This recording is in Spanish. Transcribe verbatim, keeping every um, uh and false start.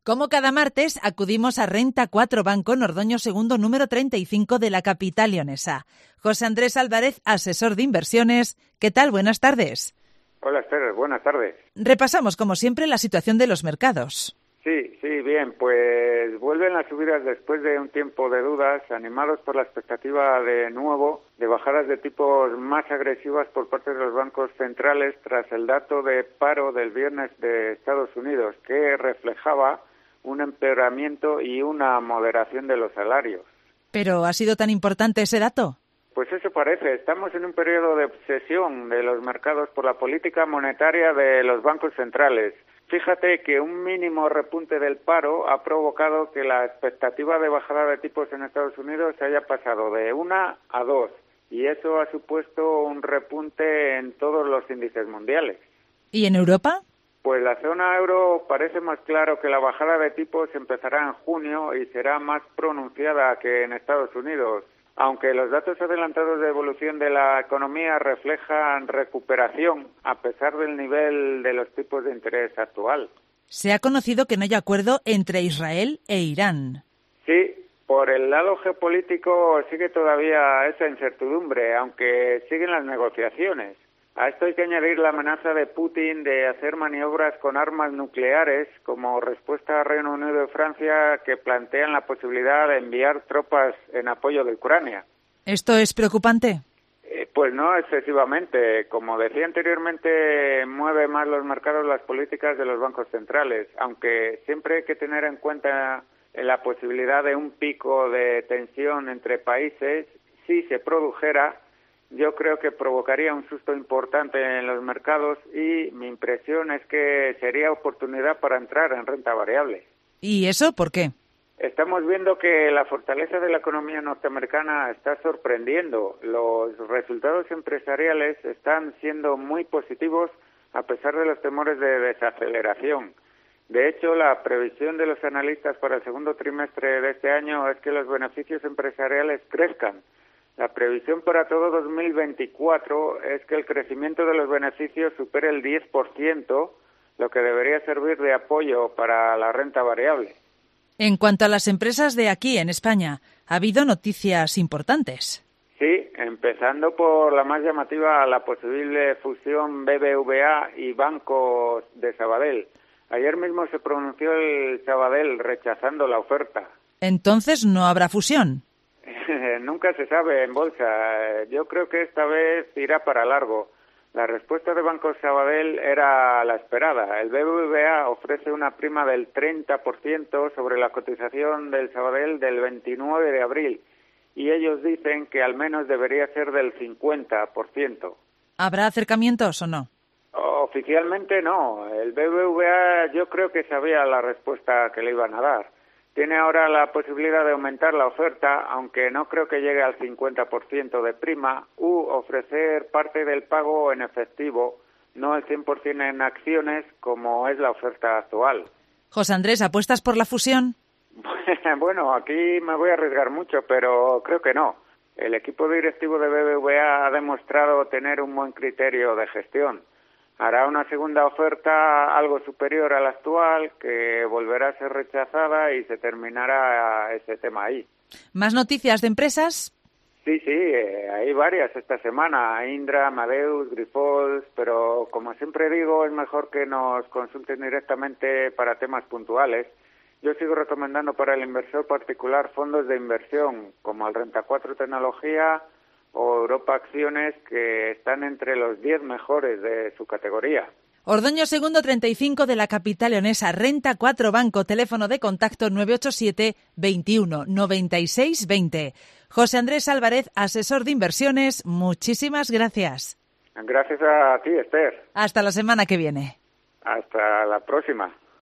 Como cada martes, acudimos a Renta cuatro Banco Nordoño segundo número treinta y cinco de la capital leonesa. José Andrés Álvarez, asesor de inversiones. ¿Qué tal? Buenas tardes. Hola, Esther. Buenas tardes. Repasamos, como siempre, la situación de los mercados. Sí, sí, bien. Pues vuelven las subidas después de un tiempo de dudas, animados por la expectativa de nuevo de bajadas de tipos más agresivas por parte de los bancos centrales tras el dato de paro del viernes de Estados Unidos, que reflejaba un empeoramiento y una moderación de los salarios. ¿Pero ha sido tan importante ese dato? Pues eso parece. Estamos en un periodo de obsesión de los mercados por la política monetaria de los bancos centrales. Fíjate que un mínimo repunte del paro ha provocado que la expectativa de bajada de tipos en Estados Unidos se haya pasado de una a dos, y eso ha supuesto un repunte en todos los índices mundiales. ¿Y en Europa? Pues la zona euro parece más claro que la bajada de tipos empezará en junio y será más pronunciada que en Estados Unidos, aunque los datos adelantados de evolución de la economía reflejan recuperación a pesar del nivel de los tipos de interés actual. Se ha conocido que no hay acuerdo entre Israel e Irán. Sí, por el lado geopolítico sigue todavía esa incertidumbre, aunque siguen las negociaciones. A esto hay que añadir la amenaza de Putin de hacer maniobras con armas nucleares como respuesta a Reino Unido y Francia, que plantean la posibilidad de enviar tropas en apoyo de Ucrania. ¿Esto es preocupante? Eh, pues no excesivamente. Como decía anteriormente, mueve más los mercados las políticas de los bancos centrales, aunque siempre hay que tener en cuenta la posibilidad de un pico de tensión entre países. Si se produjera, yo creo que provocaría un susto importante en los mercados y mi impresión es que sería oportunidad para entrar en renta variable. ¿Y eso por qué? Estamos viendo que la fortaleza de la economía norteamericana está sorprendiendo. Los resultados empresariales están siendo muy positivos a pesar de los temores de desaceleración. De hecho, la previsión de los analistas para el segundo trimestre de este año es que los beneficios empresariales crezcan. La previsión para todo dos mil veinticuatro es que el crecimiento de los beneficios supere el diez por ciento, lo que debería servir de apoyo para la renta variable. En cuanto a las empresas de aquí, en España, ha habido noticias importantes. Sí, empezando por la más llamativa, la posible fusión B B V A y Banco de Sabadell. Ayer mismo se pronunció el Sabadell rechazando la oferta. ¿Entonces no habrá fusión? Nunca se sabe en bolsa. Yo creo que esta vez irá para largo. La respuesta de Banco Sabadell era la esperada. El B B V A ofrece una prima del treinta por ciento sobre la cotización del Sabadell del veintinueve de abril y ellos dicen que al menos debería ser del cincuenta por ciento. ¿Habrá acercamientos o no? Oficialmente no. El B B V A yo creo que sabía la respuesta que le iban a dar. Tiene ahora la posibilidad de aumentar la oferta, aunque no creo que llegue al cincuenta por ciento de prima, u ofrecer parte del pago en efectivo, no el cien por ciento en acciones, como es la oferta actual. José Andrés, ¿apuestas por la fusión? Bueno, aquí me voy a arriesgar mucho, pero creo que no. El equipo directivo de B B V A ha demostrado tener un buen criterio de gestión. Hará una segunda oferta algo superior a la actual, que volverá a ser rechazada y se terminará ese tema ahí. ¿Más noticias de empresas? Sí, sí, eh, hay varias esta semana. Indra, Amadeus, Grifols, pero como siempre digo, es mejor que nos consulten directamente para temas puntuales. Yo sigo recomendando para el inversor particular fondos de inversión, como el Renta cuatro Tecnología o Europa Acciones, que están entre los diez mejores de su categoría. Ordoño segundo treinta y cinco de la capital leonesa, Renta cuatro Banco, teléfono de contacto nueve ocho siete, veintiuno, noventa y seis, veinte. José Andrés Álvarez, asesor de inversiones, muchísimas gracias. Gracias a ti, Esther. Hasta la semana que viene. Hasta la próxima.